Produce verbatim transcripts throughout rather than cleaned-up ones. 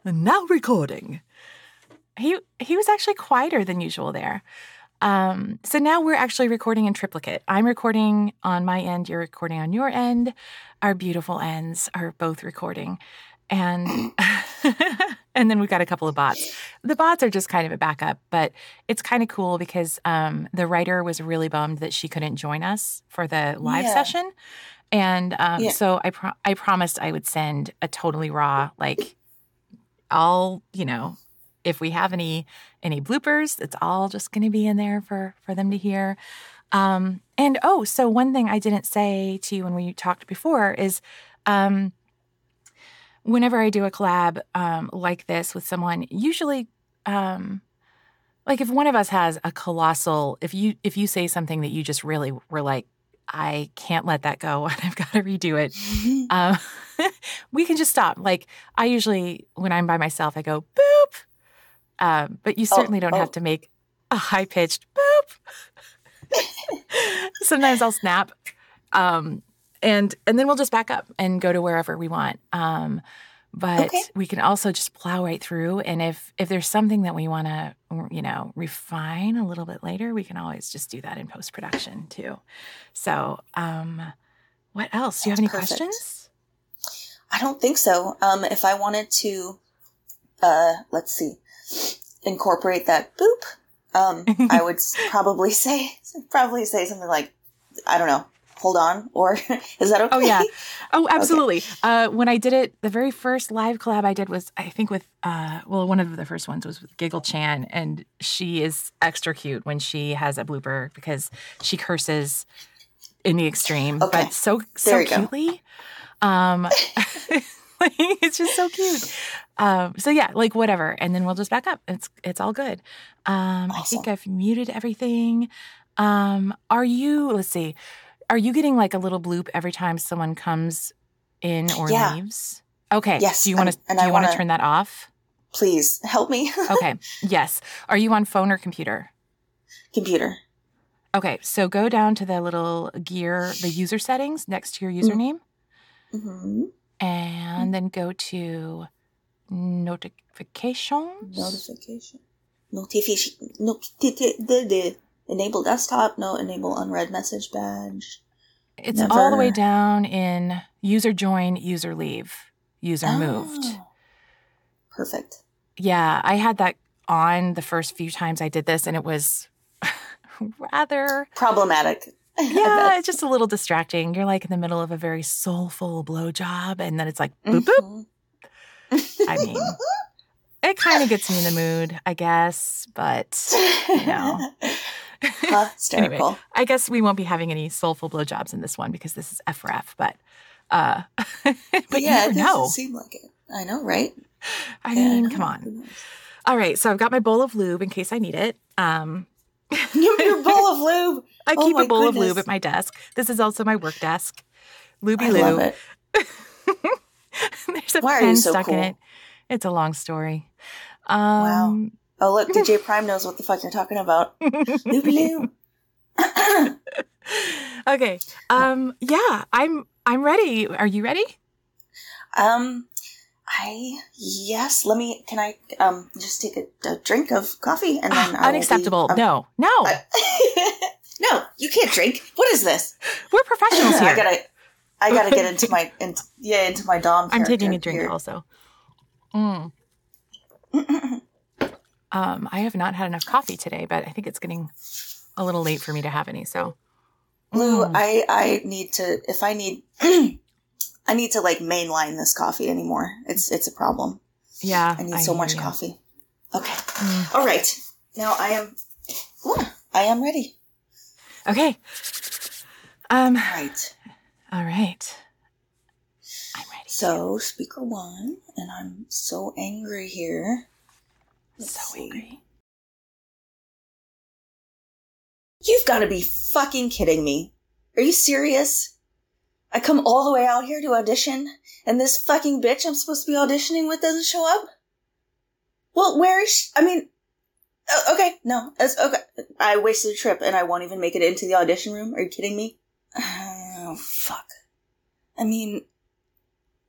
now recording. He he was actually quieter than usual there. Um, so now we're actually recording in triplicate. I'm recording on my end. You're recording on your end. Our beautiful ends are both recording. And and then we've got a couple of bots. The bots are just kind of a backup, but it's kind of cool because um, the writer was really bummed that she couldn't join us for the live Yeah. session. And um, Yeah. so I pro- I promised I would send a totally raw, like, all, you know, if we have any any bloopers, it's all just going to be in there for, for them to hear. Um, and, oh, so one thing I didn't say to you when we talked before is um, whenever I do a collab um, like this with someone, usually, um, like if one of us has a colossal, if you if you say something that you just really were like, I can't let that go and I've got to redo it, uh, we can just stop. Like I usually, when I'm by myself, I go, boop. Um, but you certainly Oh, don't oh. have to make a high-pitched boop. Sometimes I'll snap. Um, and and then we'll just back up and go to wherever we want. Um, but Okay. we can also just plow right through. And if, if there's something that we want to, you know, refine a little bit later, we can always just do that in post-production too. So um, what else? Do you have any Perfect. questions? I don't think so. Um, if I wanted to, uh, let's see, incorporate that boop, um, I would s- probably say, probably say something like, I don't know, hold on, or is that okay? Oh, yeah. Oh, absolutely. Okay. Uh, when I did it, the very first live collab I did was, I think with, uh, well, one of the first ones was with Giggle Chan, and she is extra cute when she has a blooper because she curses in the extreme, Okay. but so, There so you go. cutely. Um, it's just so cute. Um, so yeah, like whatever. And then we'll just back up. It's, it's all good. Um, I think Awesome. I've muted everything. Um, are you, let's see, are you getting like a little bloop every time someone comes in or Yeah. leaves? Okay. Yes, Do you want and- to, and do I you want to wanna- turn that off? Please help me. Okay. Yes. Are you on phone or computer? Computer. Okay. So go down to the little gear, the user settings next to your username. Mm-hmm. And then go to notifications. Notification. Notification. No, t- t- the, the, enable desktop. No, enable unread message badge. It's Never. all the way down in user join, user leave, user Oh. moved. Perfect. Yeah, I had that on the first few times I did this, and it was rather Problematic. yeah, it's just a little distracting. You're like in the middle of a very soulful blowjob, and then it's like boop boop. Mm-hmm. I mean, it kind of gets me in the mood, I guess, but you know. Hysterical. Anyway, I guess we won't be having any soulful blowjobs in this one because this is F R F, but uh, but yeah, you it never know. doesn't seem like it. I know, right? I Yeah, mean, know. come Who on. knows? All right, so I've got my bowl of lube in case I need it. Um, Give me your bowl of lube. I Oh keep my a bowl goodness. of lube at my desk. This is also my work desk. Lubey I lube. love it. There's a Why are pen you so stuck cool? in it. It's a long story. Wow. Um, Oh, look, D J Prime knows what the fuck you're talking about. Lube lube. okay. Um, yeah, I'm I'm ready. Are you ready? Um, I, yes, let me, can I, um, just take a, a drink of coffee and then I will be- Unacceptable. um, no, no. I- no, you can't drink. What is this? We're professionals here. I gotta, I gotta get into my, into, yeah, into my Dom I'm taking a character drink here. also. Mm. um, I have not had enough coffee today, but I think it's getting a little late for me to have any. So, Lou, Mm. I, I need to, if I need, I need to like mainline this coffee anymore. It's, it's a problem. yeah, I need so hear much you. coffee. Okay. Mm. All right. Now I am, ooh, I am ready. Okay. Um. All right. All right. I'm ready. So, speaker one, and I'm so angry here. Let's so see. angry. You've got to be fucking kidding me. Are you serious? I come all the way out here to audition, and this fucking bitch I'm supposed to be auditioning with doesn't show up? Well, where is she? I mean, uh, okay, no, it's okay. I wasted a trip, and I won't even make it into the audition room. Are you kidding me? Oh, fuck. I mean,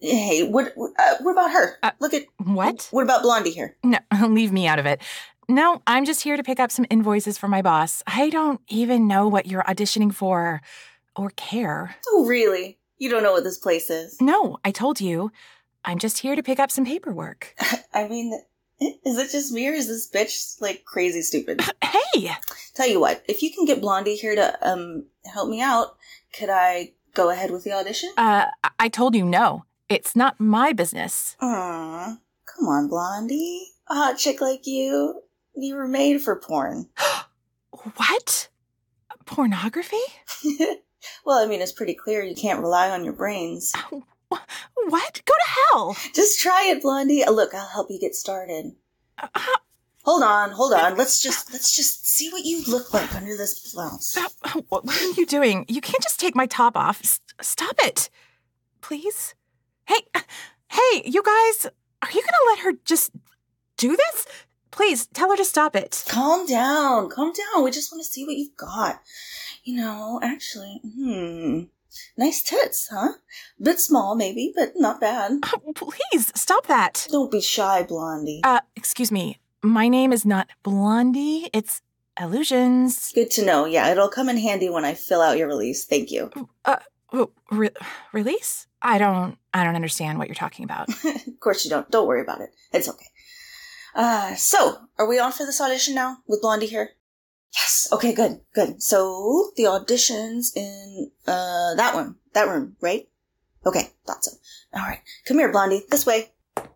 Hey, what uh, what about her? Uh, Look at... What? What about Blondie here? No, leave me out of it. No, I'm just here to pick up some invoices for my boss. I don't even know what you're auditioning for or care. Oh, really? You don't know what this place is? No, I told you. I'm just here to pick up some paperwork. I mean, is it just me or is this bitch, like, crazy stupid? Hey! Tell you what, if you can get Blondie here to um help me out, could I go ahead with the audition? Uh, I told you no. It's not my business. Aw, come on, Blondie. A hot chick like you, you were made for porn. What? Pornography? Well, I mean, it's pretty clear you can't rely on your brains. What? Go to hell! Just try it, Blondie. Uh, Look, I'll help you get started. Uh, Hold on, hold on. Let's just let's just see what you look like under this blouse. uh, what are you doing? You can't just take my top off. S- stop it. Please? Hey, hey, you guys, are you gonna let her just do this? Please, tell her to stop it. Calm down, calm down. We just want to see what you've got. You know, actually, hmm. Nice tits, huh? Bit small, maybe, but not bad. Oh, please, stop that. Don't be shy, Blondie. Uh, excuse me. My name is not Blondie. It's Illusions. Good to know. Yeah, it'll come in handy when I fill out your release. Thank you. Uh, oh, re- release? I don't, I don't understand what you're talking about. Of course you don't. Don't worry about it. It's okay. Uh, so, are we on for this audition now with Blondie here? Yes. Okay, good, good. So, the audition's in, uh, that one, that room, right? Okay, thought so. All right. Come here, Blondie. This way.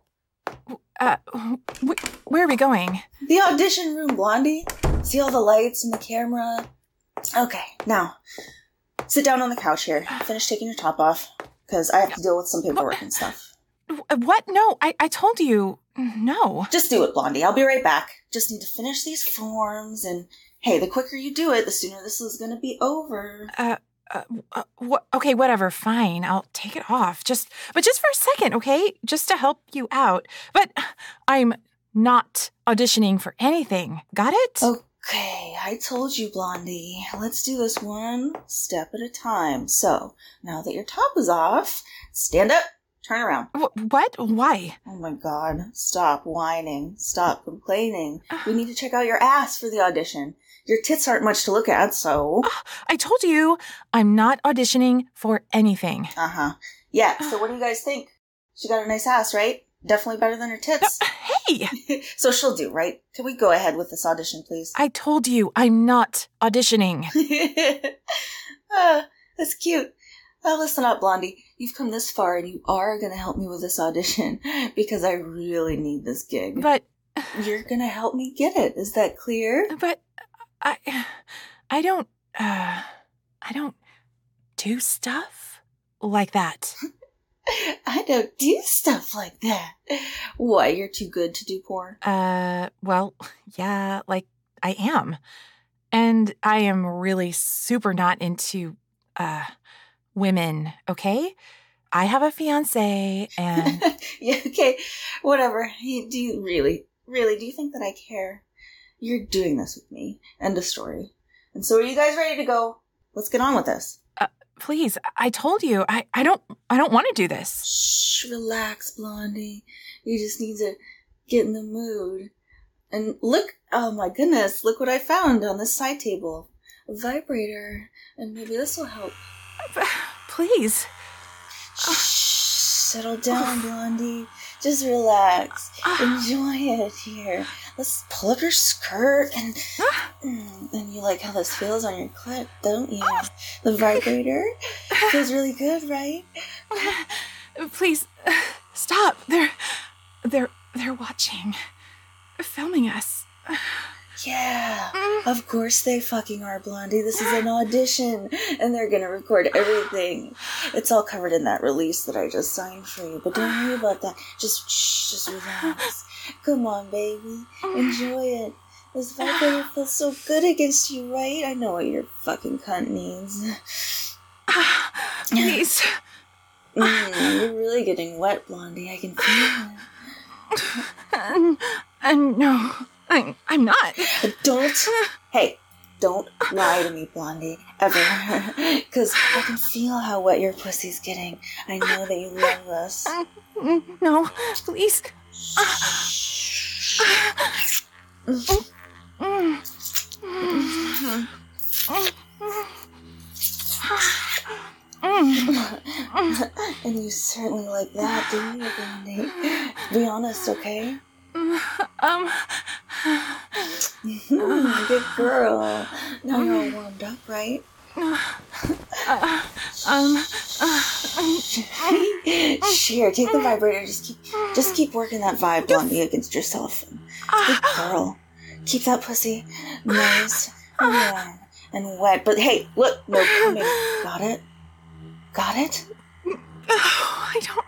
Uh, wh- where are we going? The audition room, Blondie. See all the lights and the camera? Okay, now, sit down on the couch here. Finish taking your top off, because I have to deal with some paperwork and stuff. What? No, I, I told you, no. Just do it, Blondie. I'll be right back. Just need to finish these forms, and hey, the quicker you do it, the sooner this is going to be over. Uh, uh, uh wh- okay, whatever, fine. I'll take it off. Just, but just for a second, okay? Just to help you out. But I'm not auditioning for anything. Got it? Okay, I told you, Blondie. Let's do this one step at a time. So, now that your top is off, stand up, turn around. Wh- what? Why? Oh my god, stop whining, stop complaining. We need to check out your ass for the audition. Your tits aren't much to look at, so... I told you, I'm not auditioning for anything. Uh-huh. Yeah, so what do you guys think? She got a nice ass, right? Definitely better than her tits. Uh, hey! So she'll do, right? Can we go ahead with this audition, please? I told you, I'm not auditioning. Ah, that's cute. Uh, listen up, Blondie. You've come this far and you are going to help me with this audition because I really need this gig. But... You're going to help me get it. Is that clear? But I... I don't... Uh, I don't do stuff like that. I don't do stuff like that. Why, you're too good to do porn? Uh, well, yeah, like, I am. And I am really super not into, uh, women, okay? I have a fiancé and... Yeah, okay, whatever. You, do you really, really, do you think that I care? You're doing this with me. End of story. And so are you guys ready to go? Let's get on with this. Uh, please, I told you, I, I don't, I don't want to do this. Shh, relax, Blondie. You just need to get in the mood. And look, oh my goodness, look what I found on this side table. A vibrator. And maybe this will help. Please. Shh, settle down, Blondie. Just relax. Enjoy it here. Let's pull up your skirt and and you like how this feels on your clit, don't you? The vibrator feels really good, right? Please stop. They're they're they're watching. Filming us. Yeah, of course they fucking are, Blondie. This is an audition, and they're gonna record everything. It's all covered in that release that I just signed for you, but don't worry about that. Just, shh, just relax. Come on, baby. Enjoy it. This vibrator feels so good against you, right? I know what your fucking cunt needs. Please. Mm, you're really getting wet, Blondie. I can feel it. And, and no, I'm, I'm not. Don't. Hey, Don't lie to me, Blondie, ever. Because I can feel how wet your pussy's getting. I know that you love this. No, please. And you certainly like that, do you, Blondie? Be honest, okay? Um... Good girl. Now you're all warmed up, right? Uh, um... Uh, Sure, take the vibrator. Just keep, just keep working that vibe, Blondie, against yourself. Good girl. Keep that pussy nice and warm and wet. But hey, look, no coming. Got it? Got it? I don't...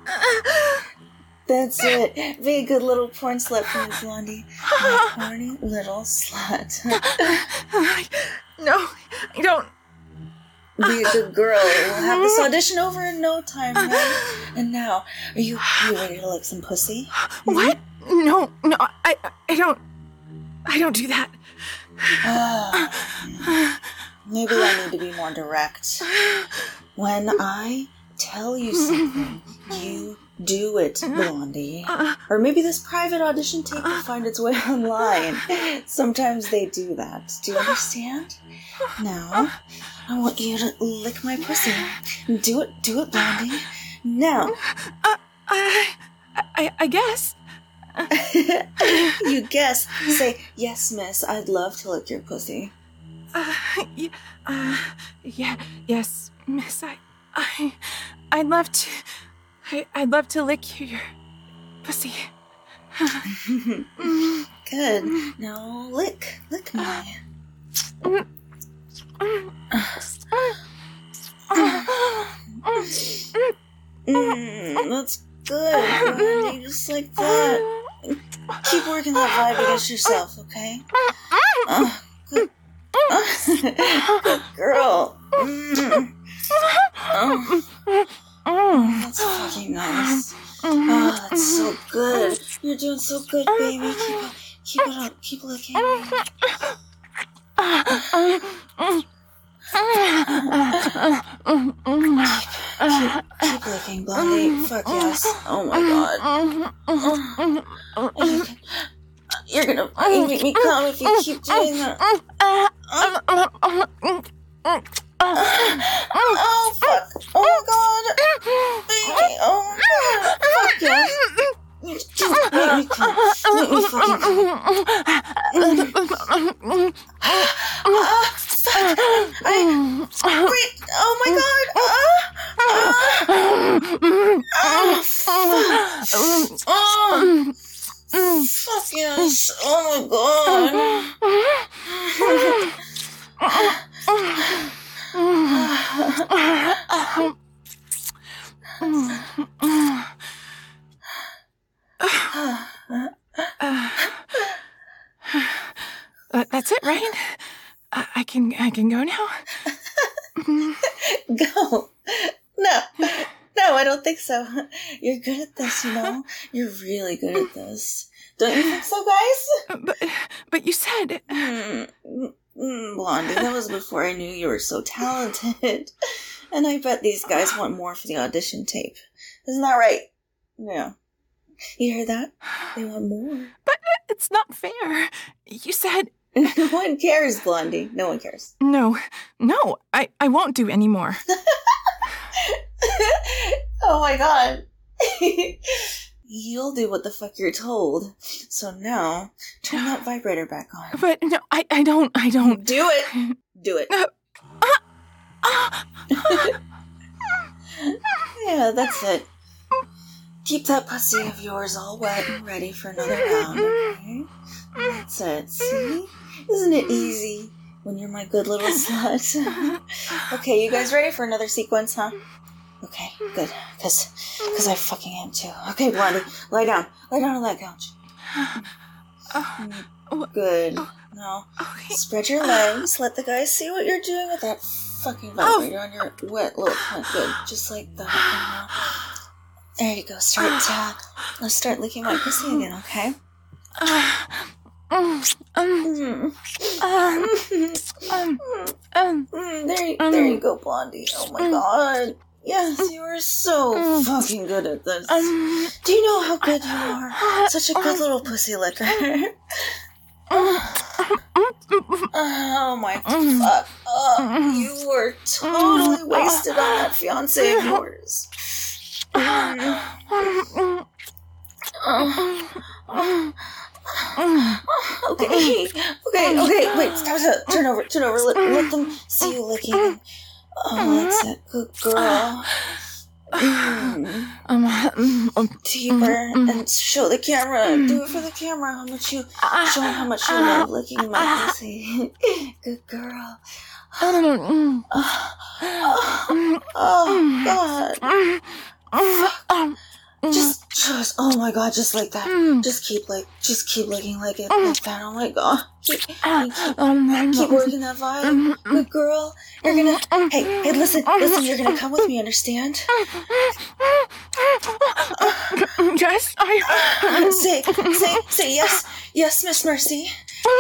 That's it. Be a good little porn slut for me, Blondie. My horny little slut. No, I don't. Be a good girl. We'll have this audition over in no time, right? And now, are you, are you ready to lick some pussy? What? No, no, I, I don't. I don't do that. Uh, maybe I need to be more direct. When I tell you something, you do it, Blondie. Or maybe this private audition tape will find its way online. Sometimes they do that. Do you understand? Now, I want you to lick my pussy. Do it, do it, Blondie. Now. Uh, I, I, I guess. You guess. Say, yes, miss, I'd love to lick your pussy. Uh, yeah, uh, yeah, yes, miss, I, I, I'd love to, I, I'd love to lick your pussy. Good. Now lick, lick me. Mm, that's good, Blondie, just like that. Keep working that vibe against yourself, okay? Uh, good. Uh, good girl. Mm. Oh, that's fucking nice. Oh, that's so good. You're doing so good, baby. Keep it, keep it up. Keep licking me. Keep, keep licking, Blondie. Fuck yes. Oh my god. You can, you're gonna fucking make me come if you keep doing that. Oh fuck. Oh my god. Baby. Oh my god. Fuck yes. Just make me come. Make me fucking come. Oh, fuck. I, wait. Oh my god. Oh, oh, fuck. Oh, fuck yes. Oh my god. Uh, that's it, right? Uh, I can I can go now? Go. No. No, I don't think so. You're good at this, you know? You're really good at this. Don't you think so, guys? But, but you said... Mm, mm, Blondie, that was before I knew you were so talented. And I bet these guys want more for the audition tape. Isn't that right? Yeah. You heard that? They want more. But it's not fair. You said... No one cares, Blondie. No one cares. No. No, I, I won't do any more. Oh my god. You'll do what the fuck you're told. So now, turn that vibrator back on. But no, I, I don't, I don't. Do it. Do it. Yeah, that's it. Keep that pussy of yours all wet and ready for another round, okay? That's it, see? Isn't it easy when you're my good little slut? Okay, you guys ready for another sequence, huh? Okay, good. Because because I fucking am too. Okay, Blondie, lie down. Lie down on that couch. Good. Now, spread your legs. Let the guys see what you're doing with that fucking vibrator on your wet little cunt. Good. Just like that. Now. There you go. Start, uh, let's start licking my pussy again, okay? Um, um, um, um, um, Mm, there, you- there you go, Blondie. Oh my god. Yes, you are so fucking good at this. um, Do you know how good you are? Such a good little pussy licker. Oh my fuck. Oh, you were totally wasted on that fiance of yours. Mm. Oh. Okay, okay, okay, wait, stop, stop, turn over, turn over, let, let them see you licking. Oh, that's a good girl. Mm. um, um, Deeper, and show the camera, do it for the camera, how much you, show them how much you love licking my pussy. Good girl. um, Oh, oh God. Fuck. Just, just, oh my god, just like that. Just keep like, just keep looking like it, like that. Oh my god. Keep, keep, keep working that vibe. Good girl. You're gonna, hey, hey, listen, listen, you're gonna come with me, understand? yes, I... Say, say, say yes, yes, Miss Mercy.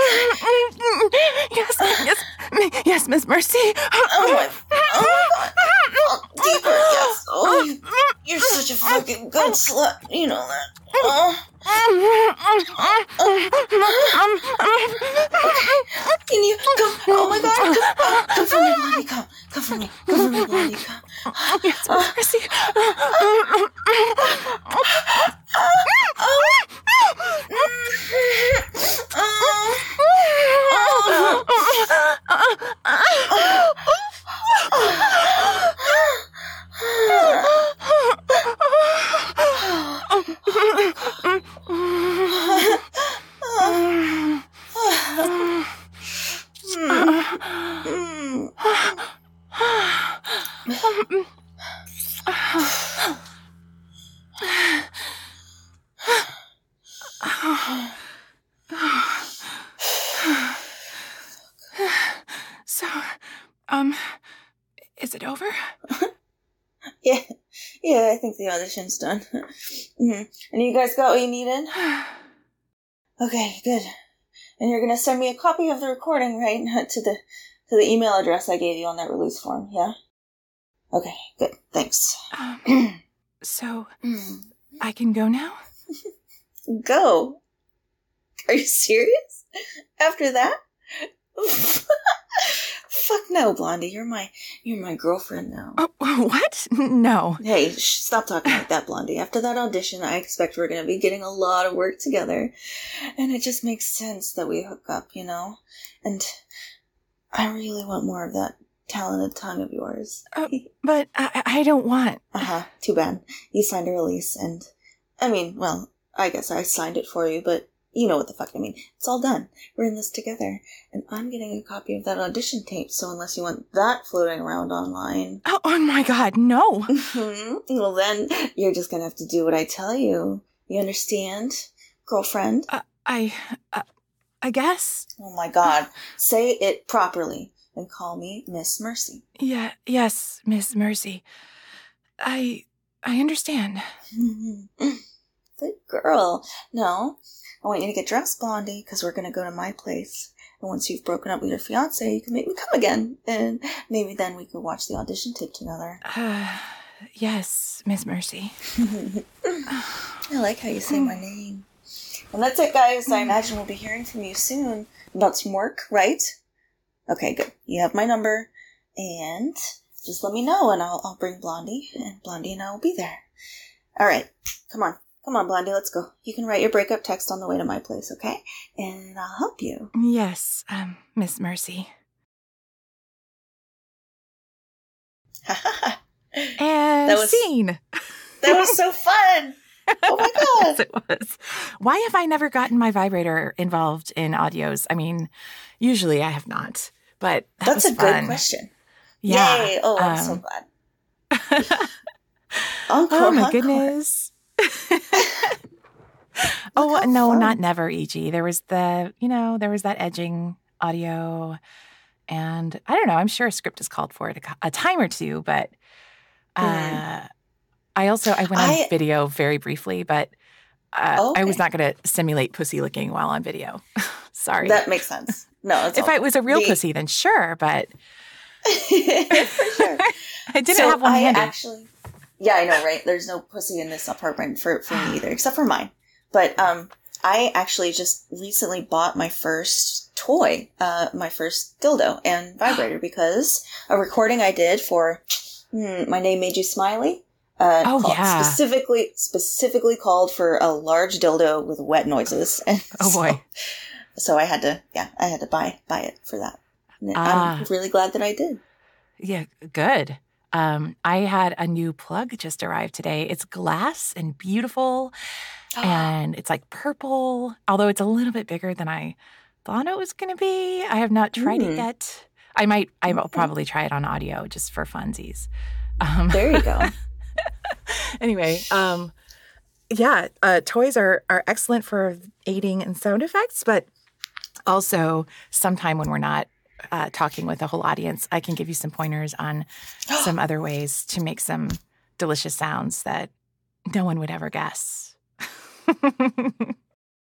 yes, yes, yes, Miss Mercy. Oh my, oh my god. Oh, deeper, yes. Oh, you, you're such a fucking good slut. You know that. Oh. Can you come? Oh my god! Come, oh, come for me, Blondie. Come, come for me. Come for me, Blondie. Come. Yes, Miss Mercy. So, um, is it over? Yeah, yeah, I think the audition's done. Mm-hmm. And you guys got what you needed? Okay, good. And you're gonna send me a copy of the recording, right, to the to the email address I gave you on that release form, yeah? Okay, good. Thanks. Um, so, I can go now? Go? Are you serious? After that? Fuck no, Blondie. You're my you're my girlfriend now. Oh, what? No. Hey, sh- stop talking like that, Blondie. After that audition, I expect we're gonna be getting a lot of work together. And it just makes sense that we hook up, you know? And I really want more of that talented tongue of yours. Uh, but I, I don't want. Uh-huh. Too bad. You signed a release, and... I mean, well, I guess I signed it for you, but you know what the fuck I mean. It's all done. We're in this together. And I'm getting a copy of that audition tape, so unless you want that floating around online... Oh, oh my god, no! Well, then, you're just gonna have to do what I tell you. You understand, girlfriend? Uh, I... Uh, I guess. Oh my god. Say it properly. And call me Miss Mercy. Yeah, yes, Miss Mercy. I... I understand. Good girl. No, I want you to get dressed, Blondie, because we're going to go to my place. And once you've broken up with your fiancé, you can make me come again. And maybe then we could watch the audition tape together. Uh, yes, Miss Mercy. I like how you say my name. And that's it, guys. I imagine we'll be hearing from you soon about some work, right? Okay, good. You have my number. And just let me know, and I'll, I'll bring Blondie. And Blondie and I will be there. All right. Come on. Come on, Blondie, let's go. You can write your breakup text on the way to my place, okay? And I'll help you. Yes, um, Miss Mercy. And that was, scene. That was so fun. Oh my god. Yes, it was. Why have I never gotten my vibrator involved in audios? I mean, usually I have not, but that That's was a fun. good question. Yeah. Yay. Oh, I'm um, so glad. Uncle, oh my Uncle. goodness. Oh, no, fun. not never, E G. There was the, you know, there was that edging audio. And I don't know, I'm sure a script is called for it a, a time or two, but uh, mm. I also, I went on I, video very briefly, but uh, Okay. I was not going to simulate pussy licking while on video. Sorry. That makes sense. No, it's if all I was a real the- pussy, then sure, but for sure. I didn't so have one I handy. actually, yeah, I know, right? There's no pussy in this apartment for, for me either, except for mine. But um, I actually just recently bought my first toy, uh, my first dildo and vibrator, because a recording I did for hmm, My Name Made You Smiley. Uh, Oh, called, yeah. Specifically, specifically called for a large dildo with wet noises. And Oh, so, boy. So I had to, yeah, I had to buy buy it for that. And Ah. I'm really glad that I did. Yeah, good. Um, I had a new plug just arrive today. It's glass and beautiful, and it's like purple, although it's a little bit bigger than I thought it was going to be. I have not tried Mm. it yet. I might, I will Okay. probably try it on audio just for funsies. Um, There you go. anyway, um, yeah, uh, toys are are excellent for aiding in sound effects, but also sometime when we're not uh, talking with a whole audience, I can give you some pointers on some other ways to make some delicious sounds that no one would ever guess.